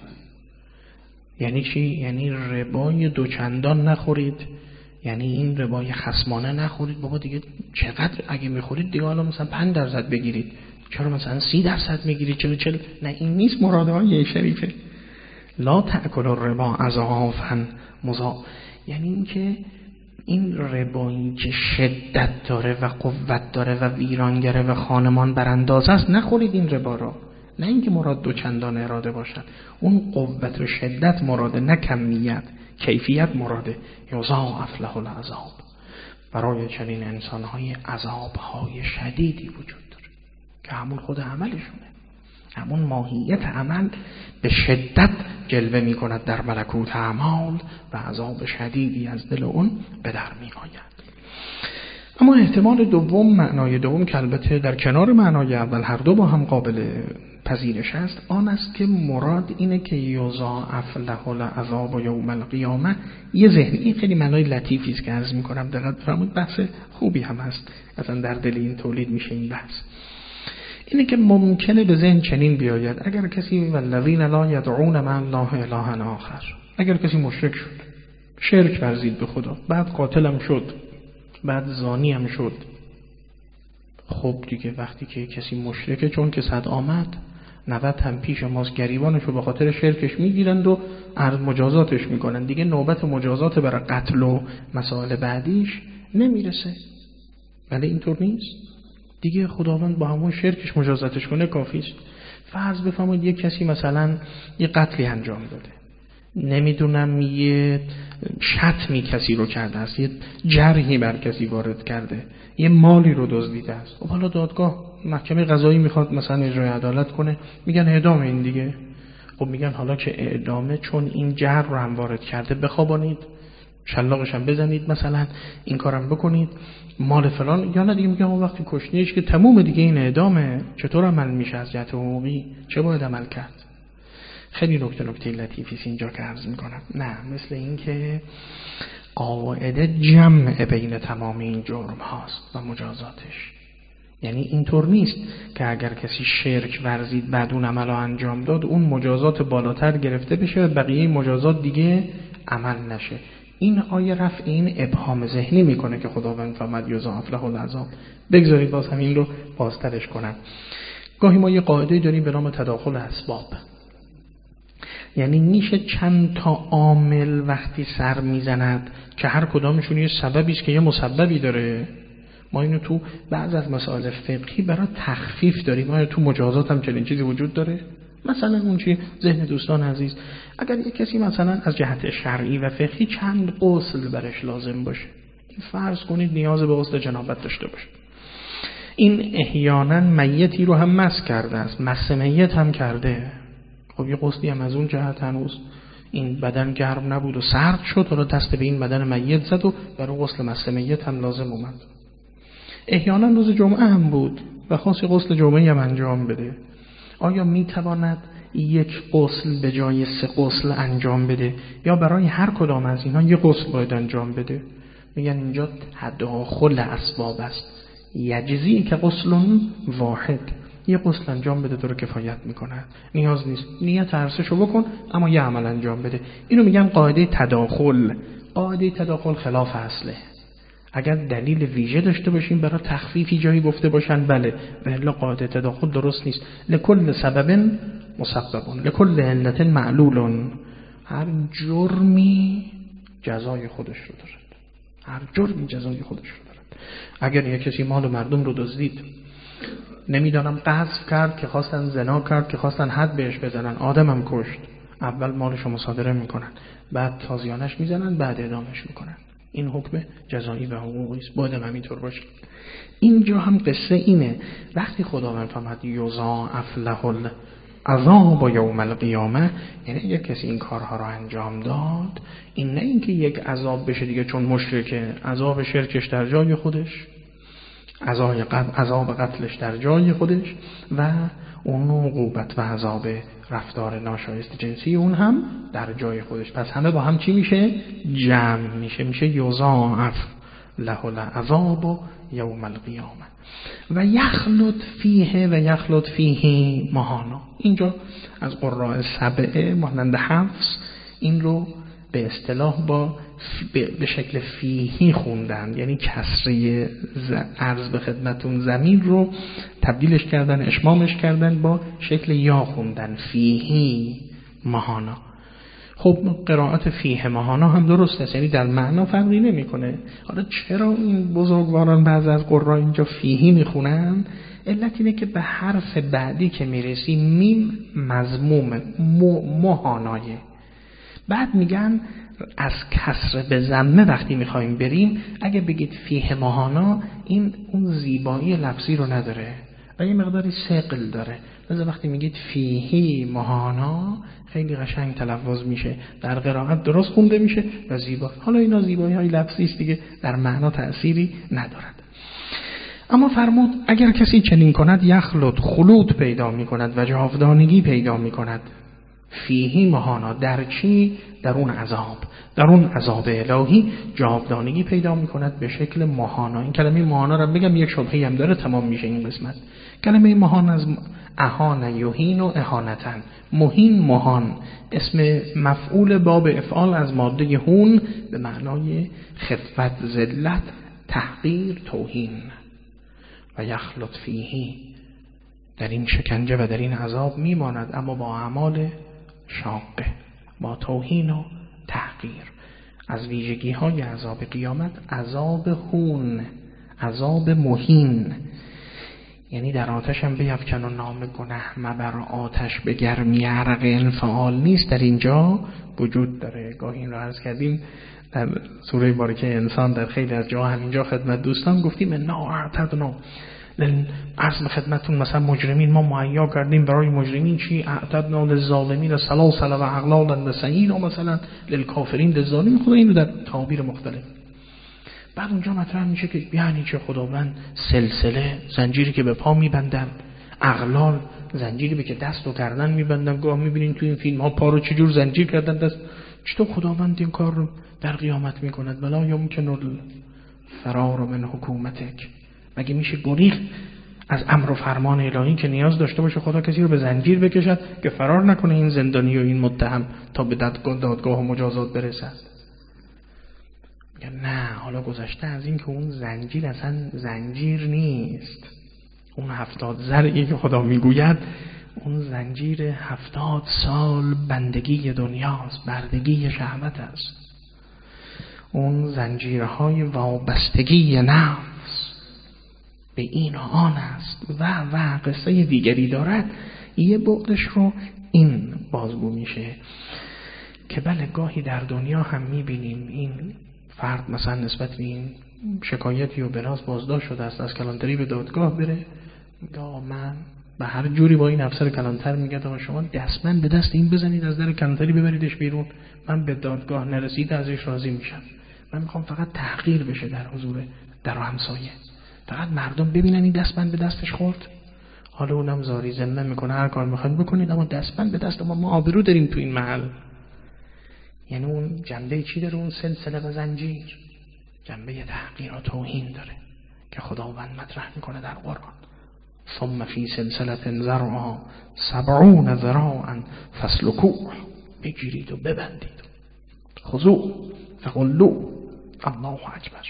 یعنی چی؟ یعنی ربای دوچندان نخورید، یعنی این ربای خصمانه نخورید. بابا دیگه چقدر اگه میخورید دیگه حالا مثلا پنج درصد بگیرید، چرا مثلا سی درصد میگیرید، چرا چل نه، این نیست مراده های شریفه. لا تأکل الربا اضعافا مضاعف یعنی این که این ربایی که شدت داره و قوت داره و ویرانگره و خانمان برانداز است نخورید این ربا را. نه اینکه مراد دو چندان اراده باشد، اون قوت و شدت مراده، نه کمیت، کیفیت مراده. یضاعف له العذاب، برای چنین انسان‌های عذاب‌های شدیدی وجود داره که همون خود عملشونه، همون ماهیت عمل به شدت جلوه می‌کند در ملکوت اعمال و عذاب شدیدی از دل اون به در می‌آید. اما احتمال دوم، معنای دوم که البته در کنار معنای اول هر دو با هم قابل پذیرش است، آن است که مراد اینه که یضاعف له العذاب یوم القیامه. یه ذهنی خیلی معنای لطیفی است که عرض می‌کنم، دقت فرمایید، بحث خوبی هم هست، اصلا در دل این تولید میشه این بحث. اینه که ممکنه به ذهن چنین بیاید اگر کسی والذین لا یدعون مع الله الها آخر، اگر کسی مشرک شد، شرک ورزید به خدا، بعد قاتلم شد، بعد زانی هم شد، خب دیگه وقتی که کسی مشرکه، چون که صد آمد نوت هم پیش ماست، گریبانشو به خاطر شرکش میگیرند و عرض مجازاتش میکنن، دیگه نوبت مجازات برای قتل و مسائل بعدیش نمیرسه. ولی اینطور نیست دیگه، خداوند با همون شرکش مجازاتش کنه کافیست. فرض بفرمایید یک کسی مثلا یه قتلی انجام داده، نمیدونم یه شتمی کسی رو کرده است، یه جرحی بر کسی وارد کرده، یه مالی رو دزدیده است، خب حالا دادگاه محکمه قضایی میخواد مثلا اجرای عدالت کنه، میگن اعدام این دیگه. خب میگن حالا که اعدامه، چون این جرح رو هم وارد کرده بخوابانید، شلاقش هم بزنید، مثلا این کارم بکنید، مال فلان، یا نه دیگه میگن اون وقتی کشتیش که تموم دیگه این اعدامه. چطور عمل میشه از جهت حقوقی؟ چه باید عمل کرد؟ خیلی نکته نکته لطیفی اینجا که عرض میکنم. نه، مثل این که قاعده جمع بین تمام این جرم هاست و مجازاتش. یعنی اینطور نیست که اگر کسی شرک ورزید بعد اون عمل رو انجام داد، اون مجازات بالاتر گرفته بشه و بقیه مجازات دیگه عمل نشه. این آیه رفع این ابهام ذهنی میکنه که خداوند فرمود یضاعف له العذاب. بگذارید باز همین رو بازترش کنم. گاهی ما یه قاعده داریم به نام تداخل اسباب، یعنی میشه چند تا عامل وقتی سر میزند که هر کدامشون یه سببی است که یه مسببی داره. ما اینو تو بعض از مسائل فقهی برای تخفیف داریم. آیا تو مجازات هم چنین چیزی وجود داره؟ مثلا اون چی ذهن دوستان عزیز، اگر یک کسی مثلا از جهت شرعی و فقهی چند غسل برش لازم باشه، این فرض کنید نیاز به غسل جنابت داشته باشه، این احیانا میتی رو هم مس کرده است، مس میت هم کرده، خب یه غسلی هم از اون جهت هنوز این بدن گرم نبود و سرد شد، حالا دست به این بدن میت زد و برای غسل مس میت هم لازم اومد. احیانا روز جمعه هم بود و خاصی غسل جمعه هم انجام بده. آیا میتواند یک غسل به جای سه غسل انجام بده یا برای هر کدام از اینها یک غسل باید انجام بده؟ میگن اینجا تداخل اسباب است. یجزی که غسل واحد، یه غسل انجام بده تو رو کفایت میکنه، نیاز نیست نیت عرصشو بکن اما یه عمل انجام بده. اینو میگن قاعده تداخل. قاعده تداخل خلاف اصله. اگر دلیل ویژه داشته باشیم برای تخفیفی جایی گفته باشن بله، ولی قاعده تداخل درست نیست. لکل سبب مسبب لکل علت معلول. هر جرمی جزای خودش رو دارد، هر جرمی جزای خودش رو دارد. اگر یک کسی مال مردم رو دزدید، نمیدانم قذف کرد که خواستن، زنا کرد که خواستن حد بهش بزنن، آدمم کشت، اول مالشو مصادره میکنن، بعد تازیانش میزنن، بعد اعدامش میکنن. این حکم جزایی و حقوقی است، باید همینطور باشه. اینجا هم قصه اینه، وقتی خداوند فرمود یضاعف له العذاب یوم القیامه، یعنی اگه کسی این کارها رو انجام داد، این نه اینکه یک عذاب بشه دیگه چون مشرکه، عذاب شرکش در جای خودش، عذاب قتل عذاب قتلش در جای خودش و اون عقوبت و عذاب رفتار ناشایست جنسی اون هم در جای خودش. پس همه با هم چی میشه؟ جمع میشه، میشه یضاعف له العذاب یوم القیامه و یخلد فیه و یخلد فیه مهانا. اینجا از قراء سبعه مانند حفص این رو به اصطلاح با به شکل فیهی خوندن، یعنی کسره عرض به خدمتون زمین رو تبدیلش کردن، اشمامش کردن، با شکل یا خوندن فیهی مهانا. خب قرائت فیه مهانا هم درست است، یعنی در معنا فرقی نمیکنه. حالا چرا این بزرگواران بعض از قرا اینجا فیهی میخونن؟ علت اینه که به حرف بعدی که میرسی میم مضموم مهانایه، بعد میگن از کسر به ضمه وقتی میخوایم بریم، اگه بگید فیه مهانا این اون زیبایی لفظی رو نداره و یه مقداری ثقل داره، لذا وقتی میگید فیهی مهانا خیلی قشنگ تلفظ میشه، در قرائت درست خونده میشه و زیبا. حالا اینا زیبایی های لفظی است دیگه، در معنا تأثیری ندارد. اما فرمود اگر کسی چنین کند یخلد، خلود پیدا میکند و جاودانگی پیدا میکند. فیهی مهانا، در چی؟ در اون عذاب، در اون عذاب الهی جاودانگی پیدا میکند به شکل مهانا. این کلمه مهانا رو بگم یک شبهه‌ای هم داره، تمام میشه این قسمت. کلمه مهان از اهان یهین و اهانتن، مهین مهان، اسم مفعول باب افعال از ماده هون به معنای خفت، ذلت، تحقیر، توهین. و یخلد فیهی، در این شکنجه و در این عذاب میماند، اما با اعمال شاقه، با توهین و تحقیر. از ویژگی های عذاب قیامت عذاب هون، عذاب مهین، یعنی در آتش هم بیفکن و نام گناه مبر آتش به گرمی عرق انفعال نیست، در اینجا وجود داره. گاهی این رو عرض کردیم در سوره بارکه انسان، در خیلی از جا همینجا خدمت دوستان گفتیم انا اعتدنا عرض به خدمتون مثلا مجرمین ما مهیا کردیم برای مجرمین چی؟ اعتدنا للظالمین سلاسل و اغلالا و سعیر، و مثلا للکافرین للظالمین. خدا این رو در تعابیر مختلف. بعد اونجا مطرح میشه که یعنی چه خداوند؟ سلسله، زنجیری که به پا میبندن، اغلال، زنجیری به که دست و گردن میبندن. گاه میبینین تو این فیلم ها پا رو چجور زنجیر کردن دست. چطور خداوند این کار رو در قیامت میکند؟ بلا یمکن الفرار من حکومتک، مگه میشه گریخت از امر و فرمان الهی که نیاز داشته باشه خدا کسی رو به زنجیر بکشد که فرار نکنه این زندانی و این متهم تا به دادگاه, دادگاه و مجازات برسد؟ نه، حالا گذشته از این که اون زنجیر اصلا زنجیر نیست. اون هفتاد زرعی که خدا میگوید اون زنجیر هفتاد سال بندگی دنیاست، بردگی شهوت است. اون زنجیرهای وابستگی نفس به این و آن است و و قصه دیگری دارد. یه بعدش رو این بازگو میشه که بله گاهی در دنیا هم میبینیم این فرد مثلا نسبت به این شکایتی و براز بازداشت شده است، از کلانتری به دادگاه بره، میگه من به هر جوری با این افسر کلانتر میگه آقا شما دستمند به دست این بزنید از در کلانتری ببریدش بیرون، من به دادگاه نرسید ازش راضی میشم. من میخوام فقط تحقیر بشه در حضور در همسایه، فقط مردم ببینن این دستمند به دستش خورد. حالا اونم زاری ذمه میکنه هر کار میخواید بکنید، اما دستمند به دست ما، ما آبرو داریم تو این محل. یعنی اون جنبه چی داره؟ اون سلسله و زنجیر جنبه تحقیر و توهین داره که خداوند مطرح میکنه در قرآن. ثم فی سلسله ذرعها سبعون ذراعا فاسلکوه، بگیرید و ببندید، خذوه فغلوه الله اکبر.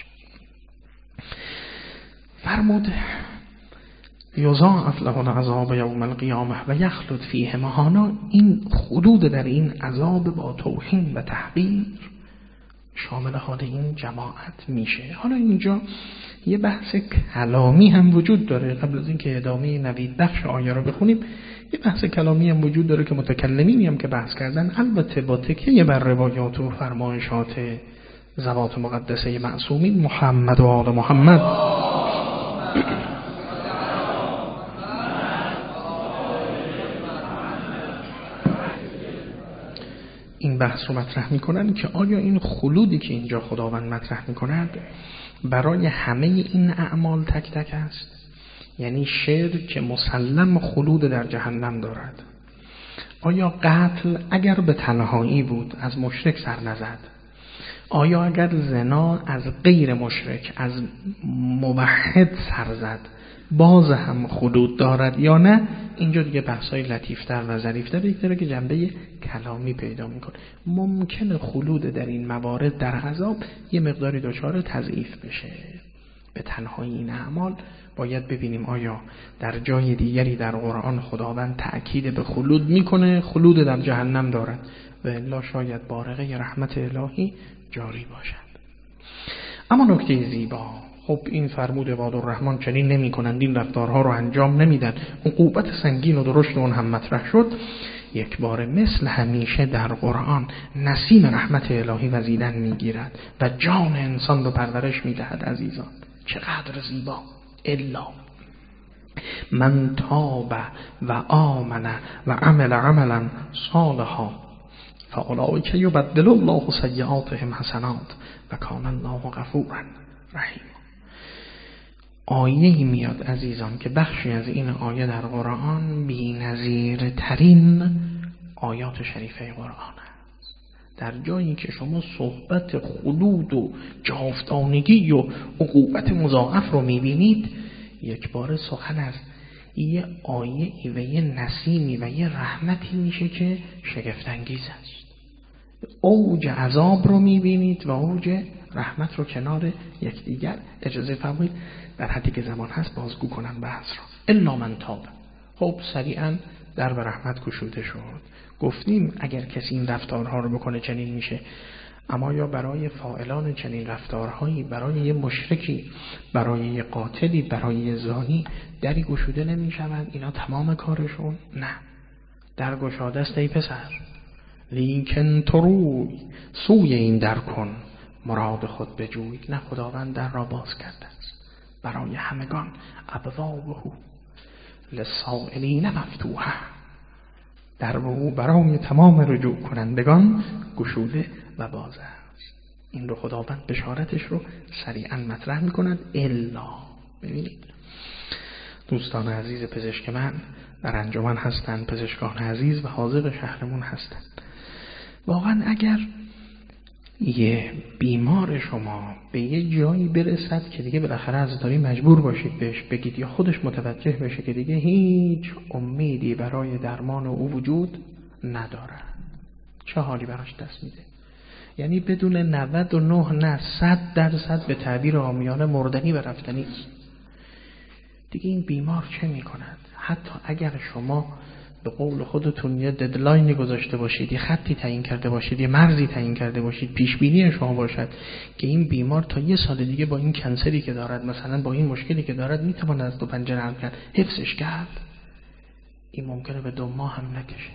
فرمود یضاعف له العذاب یوم القیامه و یخلد فیه مهانا. این خلود در این عذاب با توهین و تحقیر شامل حال این جماعت میشه. حالا اینجا یه بحث کلامی هم وجود داره. قبل از اینکه ادامه نوید بخش آیه رو بخونیم یه بحث کلامی هم وجود داره که متکلمین هم که بحث کردن، البته با تکیه بر روایات و فرمایشات ذوات مقدسه معصومین محمد و آل محمد. این بحث رو مطرح میکنن که آیا این خلودی که اینجا خداوند مطرح میکند برای همه این اعمال تک تک است؟ یعنی شرک که مسلم خلود در جهنم دارد. آیا قتل اگر به تنهایی بود از مشرک سر نزد؟ آیا اگر زنا از غیر مشرک از موحد سر زد باز هم خلود دارد یا نه؟ اینجا دیگه بحثای لطیفتر و ظریفتر دیگه که جنبه کلامی پیدا میکنه. ممکنه خلود در این موارد در عذاب یه مقداری دچار تضعیف بشه. به تنهایی این اعمال باید ببینیم آیا در جای دیگری در قرآن خداوند تأکید به خلود میکنه، خلود در جهنم دارد، و الا شاید بارقه رحمت الهی جاری باشد. اما نکته زیبا، خب این فرمود عباد الرحمن چنین نمی کنند، این رفتارها رو انجام نمیدن، اون قوت سنگین و درشت اون هم مطرح شد. یک بار مثل همیشه در قرآن نسیم رحمت الهی وزیدن میگیرد و جان انسان رو پرورش میدهد. عزیزان چقدر زیبا. الا من تاب و آمن و عمل عملا صالحا فاولئک یبدل الله سیئاتهم حسنات و کان الله غفورا رحیم. آیه‌ای میاد عزیزان که بخشی از این آیه در قرآن بی‌نظیر ترین آیات شریفه قرآن است. در جایی که شما صحبت خلود و جاودانگی و عقوبت مضاعف رو میبینید، یک بار سخن از یه آیه‌ای و یه نسیمی و یه رحمتی میشه که شگفت‌انگیز است. اوج عذاب رو میبینید و اوج رحمت رو کنار یکدیگر. اجازه فرمایید در حدی که زمان هست بازگو کنم بحث رو. الا من تاب. خب سریعا در به رحمت گشوده شد. گفتیم اگر کسی این رفتارها رو بکنه چنین میشه. اما یا برای فاعلان چنین رفتارهایی، برای یه مشرکی، برای یه قاتلی، برای یه زانی دری گشوده نمی شود؟ اینا تمام کارشون؟ نه، در گشاده است ای پسر، لیکن تو روی سوی این در کن، مراد خود بجوی. نه، خداوند در را باز کرده است برای همگان. ابوابه للسائلین مفتوحه، در او برای تمام رجوع کنندگان گشوده و باز است. این رو خداوند بشارتش رو سریعا مطرح میکند. الا ببینید دوستان عزیز پزشک من در انجمن هستند، پزشکان عزیز و حاضر شهرمون هستند. واقعا اگر یه بیمار شما به یه جایی برسد که دیگه بالاخره عزاداری مجبور باشید بهش بگید یا خودش متوجه بشه که دیگه هیچ امیدی برای درمان او وجود نداره، چه حالی براش دست میده؟ یعنی بدون نود و نه نه صد درصد به تعبیر عامیانه مردنی و رفتنی. دیگه این بیمار چه میکند؟ حتی اگر شما به قول خودتون یه ددلاینی گذاشته باشید، یه خطی تعیین کرده باشید، یه مرزی تعیین کرده باشید، پیش بینی شما باشد که این بیمار تا یه سال دیگه با این کنسری که دارد، مثلا با این مشکلی که دارد، میتواند از دو پنجره حل کرد، حفظش کرد، این ممکنه به دو ماه هم نکشه.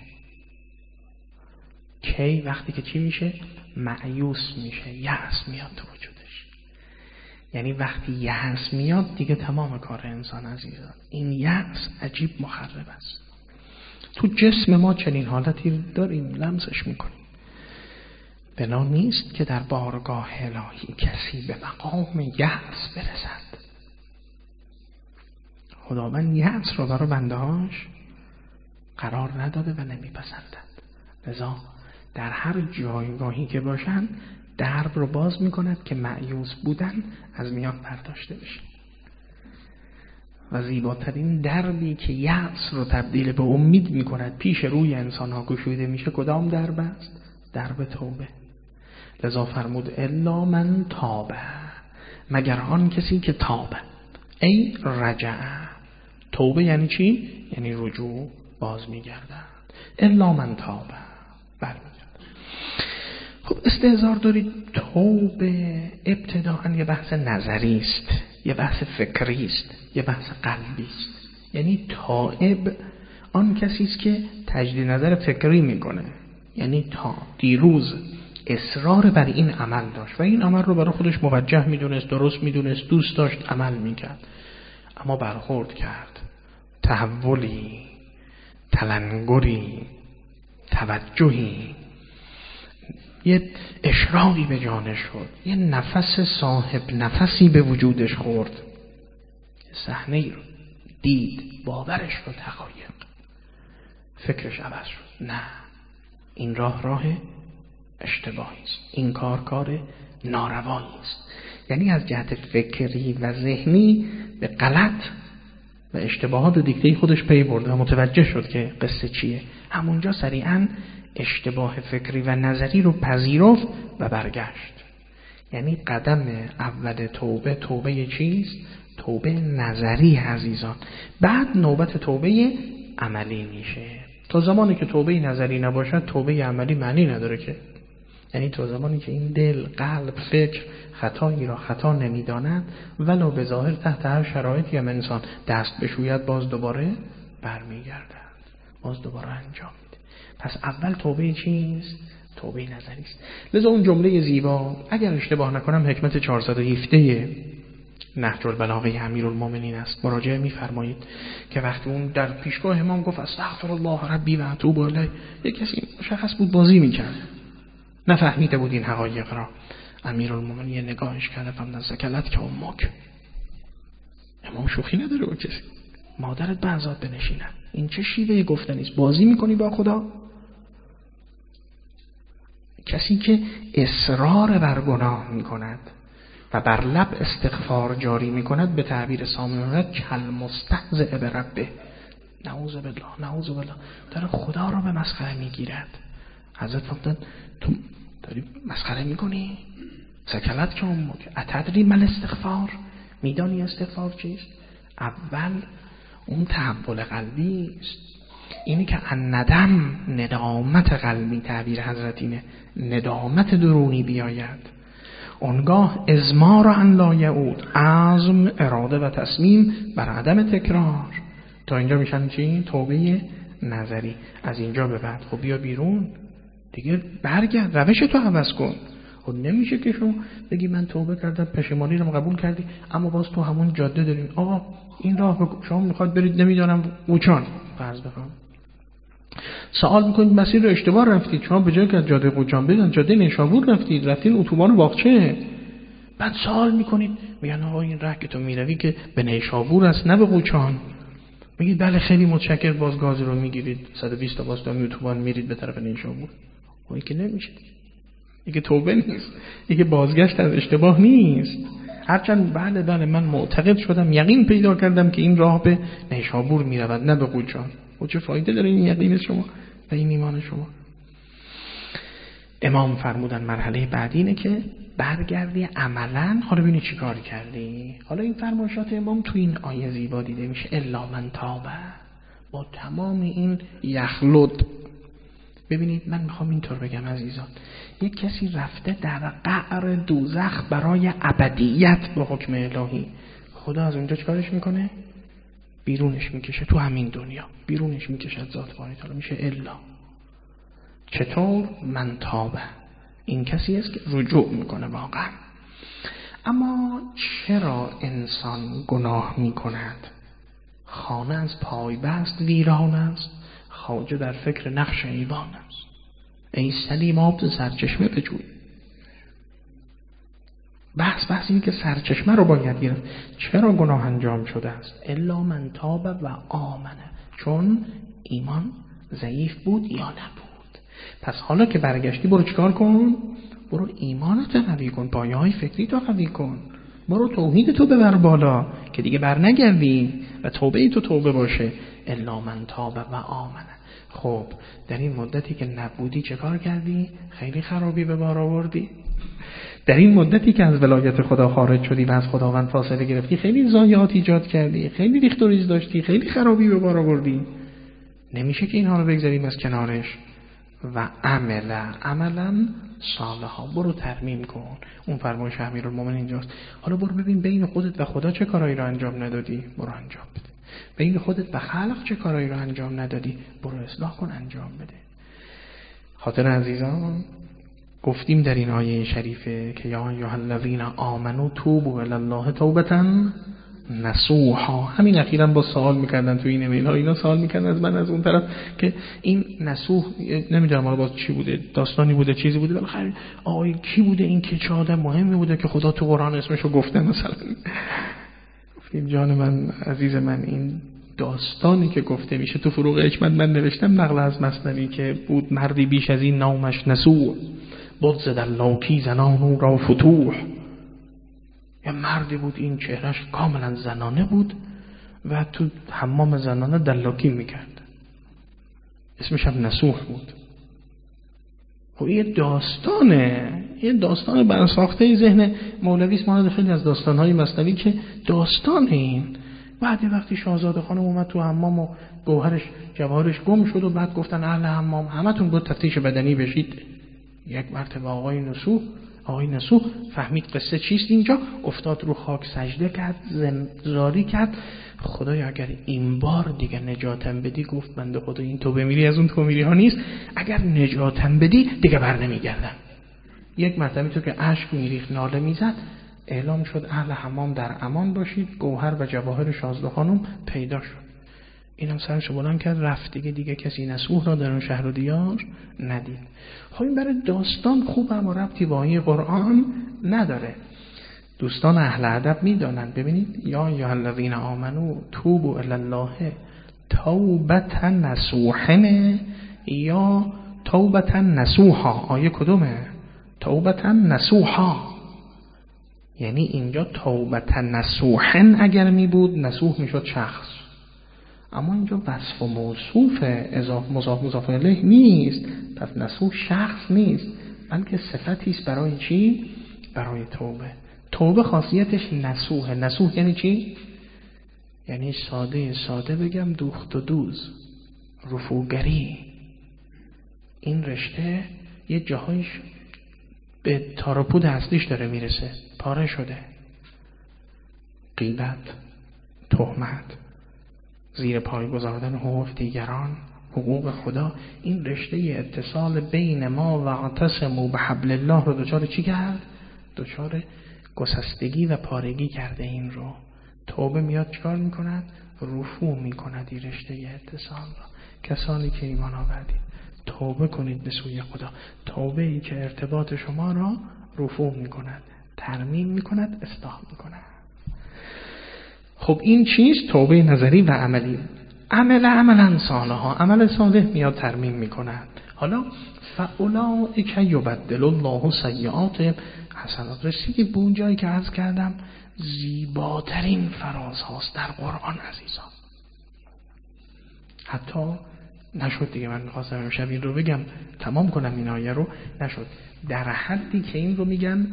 کی؟ وقتی که چی میشه؟ مایوس میشه، یأس میاد تو وجودش. یعنی وقتی یأس میاد دیگه تمام کار انسان عزیزان. این یأس عجیب مخرب است. تو جسم ما چنین حالتی داریم، لمسش میکنیم. بنا نیست که در بارگاه الهی کسی به مقام یأس برسد. خداوند یأس رو برای بندهاش قرار نداده و نمیپسندد. لذا در هر جایگاهی که باشن درب رو باز میکند که مایوس بودن از میان برداشته بشه. و زیباترین دربی که یأس رو تبدیل به امید میکند پیش روی انسان ها گشوده میشه کدام درب است؟ درب توبه. لذا فرمود الا من تاب، مگر آن کسی که تاب، ای رجع. توبه یعنی چی؟ یعنی رجوع، باز میگردد. الا من تاب، برمیگرد. خب استهزار دارید. توبه ابتداءً یه بحث نظری است، یه بحث فکری است، یه بحث قلبی است. یعنی تائب آن کسی است که تجدید نظر فکری میکنه. یعنی تا دیروز اصرار بر این عمل داشت و این عمل رو برای خودش موجه میدونست، درست میدونست، دوست داشت، عمل میکرد. اما برخورد کرد، تحولی، تلنگری، توجهی، یه اشراقی به جانش شد، یه نفس صاحب نفسی به وجودش خورد، صحنه رو دید، باورش شد، حقایق، فکرش عوض شد. نه، این راه راه اشتباهی است، این کار کار ناروایی است. یعنی از جهت فکری و ذهنی به غلط و اشتباهات دیگه خودش پی برد و متوجه شد که قصه چیه. همونجا سریعا اشتباه فکری و نظری رو پذیرفت و برگشت. یعنی قدم اول توبه، توبه چیست؟ توبه نظری عزیزان. بعد نوبت توبه عملی میشه. تا زمانی که توبه نظری نباشد توبه عملی معنی نداره که. یعنی تا زمانی که این دل، قلب، فکر خطایی را خطا نمیداند ولو به ظاهر تحت هر شرایطی هم انسان دست بشوید باز دوباره برمیگردد، باز دوباره انجام میده. پس اول توبه چیست؟ توبه نظری است. لذا اون جمله زیبا، اگر اشتباه نکنم حکمت چهارصد و هفده نهج البلاغه امیرالمومنین است، مراجعه می‌فرمایید که وقتی اون در پیشگاه امام گفت استغفر الله ربی و اتوب الیه، یک کسی مشخص بود بازی می‌کرد، نفهمیده بود این حقایق را. امیرالمومنین نگاهش کرد، فرمود سکلت که امک. امام شوخی نداره با کسی، مادرت به عذاب بنشیند. این چه شیوه گفتنی است؟ بازی می‌کنی با خدا؟ کسی که اصرار بر گناه می‌کند و بر لب استغفار جاری می‌کند، به تعبیر سامعون کل مستهزئ بربه، نعوذ بالله نعوذ بالله، داره خدا را به مسخره می‌گیرد. حضرت فرمودند تو داری مسخره می‌کنی؟ سکلت که امک اتدری مل استغفار، میدانی استغفار چیست؟ اول اون تحول قلبی است، اینی که الندم، ندامت قلبی، تعبیر حضرت اینه، ندامت درونی بیاید. اونگاه ازمار ان لا یعود، عزم، اراده و تصمیم بر عدم تکرار. تا اینجا میشن چی؟ توبه نظری. از اینجا به بعد خب بیا بیرون دیگه، برگرد، روش تو عوض کن. خب نمیشه که شما بگی من توبه کردم، پشیمانی رو قبول کردی، اما باز تو همون جاده داریم. آقا این راه شما میخواد برید نمیدونم قوچان فرض بکنم، سوال میکنید مسیر رو اشتباه رفتید، شما به جای که جاده قوچان برید جاده نیشابور رفتید، رفتید اتوبان باغچه. بعد سوال میکنید، میگن آقا این راه که تو میروی که به نیشابور است نه به قوچان. میگید بله خیلی متشکر، باز گاز رو میگیرید صد و بیست تا باز تا اتوبان میرید به طرف نیشابور. خب این که نمیشه، این که توبه نیست، این که بازگشت از اشتباه نیست. هرچند بله بله من معتقد شدم، یقین پیدا کردم که این راه به نیشابور میرود نه به قوچان. و چه فایده داره این یقین شما و این ایمان شما؟ امام فرمودن مرحله بعدی اینه که برگردی عملاً. حالا ببینید چی کار کردی. حالا این فرمایشات امام تو این آیه زیبا دیده میشه، الا من تاب، با تمام این یخلد. ببینید من میخوام اینطور بگم عزیزان، یک کسی رفته در قعر دوزخ برای ابدیت با حکم الهی، خدا از اونجا چیکارش میکنه؟ بیرونش میکشه تو همین دنیا، بیرونش میکشد ذات باری تعالی، میشه الا. چطور؟ من تابه، این کسی است که رجوع میکنه واقعا. اما چرا انسان گناه میکند؟ خانه از پای بست ویران است، خواجه در فکر نقش ایوان است. ای سلیم آب سرچشمه بجوی. بحث بحث اینه که سرچشمه رو باید گرفت. چرا گناه انجام شده است؟ الا من تاب و آمنه، چون ایمان ضعیف بود یا نبود. پس حالا که برگشتی برو چیکار کن؟ برو ایمانت قوی کن، پایه‌های فکری تو قوی کن، برو توحید تو ببر بالا که دیگه بر نگردی و توبه تو توبه باشه. الا من تاب و آمنه. خب در این مدتی که نبودی چه کار کردی؟ خیلی خرابی به بار آوردی. در این مدتی که از ولایت خدا خارج شدی و از خداوند فاصله گرفتی خیلی ضایعات ایجاد کردی، خیلی ریخت و ریز داشتی، خیلی خرابی به بار آوردی. نمیشه که اینها رو بگذاریم از کنارش. و عملا عملا صالحا، برو ترمیم کن. اون فرمایش امیرالمومنین اینجاست. حالا برو ببین بین خودت و خدا چه کارایی رو انجام ندادی، برو انجام بده. بین خودت و خلق چه کارایی رو انجام ندادی، برو اصلاح کن انجام بده. خاطر عزیزان گفتیم در این آیه شریفه که یا ایها الذین آمنوا توبوا الی الله توبة نصوحا. همین اخیراً با سوال میکردن تو این ایمیل ها، اینا سوال میکردن از من از اون طرف که این نصوح نمیدونم حالا باز چی بوده، داستانی بوده چیزی بوده، بالاخره آقای کی بوده این که چه آدم مهمی بوده که خدا تو قرآن اسمشو گفته مثلا. گفتیم جان من عزیز من، این داستانی که گفته میشه تو فروغ حکمت من نوشتم نقل از مثنوی که بود مردی بیش از این نامش نصوح بغض در لاکی زنان را فتوح. یه مردی بود این چهرش کاملا زنانه بود و تو حمام زنانه دلاکی میکرد، اسمش هم نصوح بود. خب یه داستانه، یه داستان برساخته ذهن مولوی است، مانند خیلی از داستانهای مثنوی که داستان این. بعد وقتی شاهزاده خانم اومد تو حمام و گوهرش جواهرش گم شد و بعد گفتن اهل حمام همتون بود تفتیش بدنی بشید. یک مرتبه آقای نصوح آقای نصوح فهمید قصه چیست اینجا، افتاد رو خاک سجده کرد، زاری کرد خدایا اگر این بار دیگه نجاتم بدی، گفت بنده خدا این توبه میری از اون توبه ها نیست، اگر نجاتم بدی دیگه بر نمیگردم. یک مرتبه تو که اشک میریخت ناله میزد، اعلام شد اهل حمام در امان باشید، گوهر و جواهر شاهزاده خانم پیدا شد. اینم سرشو بلند کرد رفت، دیگه دیگه کسی نصوح را در اون شهر و دیار ندید. خب این برای داستان خوب اما ربطی با این قرآن نداره. دوستان اهل ادب میدانند. ببینید یا ایها الذین آمنوا توبوا الی الله توبة نصوحا یا توبة نصوحا. آیه کدومه؟ توبة نصوحا. یعنی اینجا توبة نصوحا اگر می بود نصوح میشد شخص، اما اینجا وصف و موصوف اضافه مضاف مضاف الیه نیست، پس نصوح شخص نیست بلکه صفتی است برای چی؟ برای توبه. توبه خاصیتش نصوحه. نصوح یعنی چی؟ یعنی ساده ساده بگم دوخت و دوز، رفوگری. این رشته یه جاهایش به تاروپود اصلیش داره میرسه، پاره شده. غیبت، تهمت، زیر پای گذاردن حقوق دیگران، حقوق خدا، این رشته اتصال بین ما و اعتصموا بحبل الله رو دچار چی کرد؟ دچار گسستگی و پارگی کرده. این رو توبه میاد چکار میکند؟ رفو میکند این رشته اتصال رو. کسانی که ایمان آوردید توبه کنید به سوی خدا، توبه ای که ارتباط شما را رفو میکند، ترمیم میکند، اصلاح میکند. خب این چیست؟ توبه نظری و عملی. عمل عملا صالحا، عمل صالح میاد ترمیم میکند. حالا فاولئک یبدل الله سیئات حسنات. رسیدیم به اون جایی که عرض کردم زیباترین فراز هاست در قرآن عزیزان. حتی نشد دیگه، من میخواستم امشب این رو بگم تمام کنم این آیه رو، نشد. در حدی که این رو میگن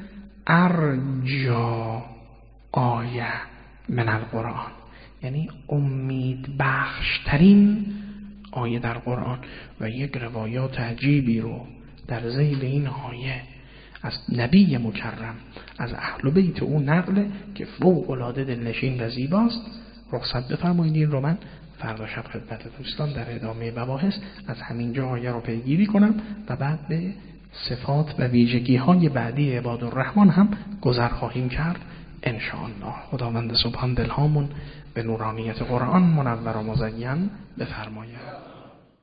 ارجا آیه من القرآن، یعنی امید بخشترین آیه در قرآن. و یک روایات عجیبی رو در ذیل این آیه از نبی مکرم از اهل بیت او نقل که فوق العاده دلنشین و زیباست. رخصت بفرمایید این رو من فردا شب خدمت دوستان در ادامه مباحث از همینجا آیه رو پیگیری کنم و بعد به صفات و ویژگی های بعدی عباد الرحمن هم گذر خواهیم کرد ان شاء الله. خداوند سبحان دلهامون به نورانیت قرآن منور و مزین بفرماید.